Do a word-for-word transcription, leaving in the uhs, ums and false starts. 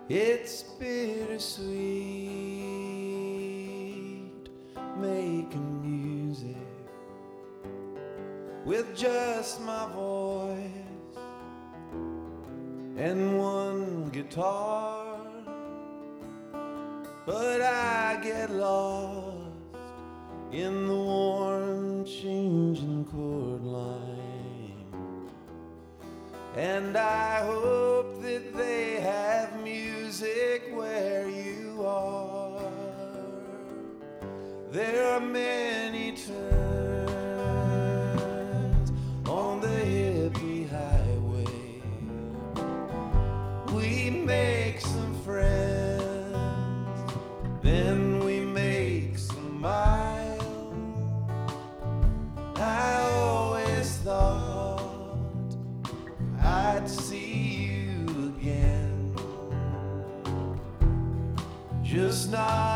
It's bittersweet making music with just my voice and one guitar, but I get lost in the warm changing chord line, and I hope that they have music where you are. There are many turns on the hippie highway. We make some friends, then we make some miles. I always thought I'd see you again, just not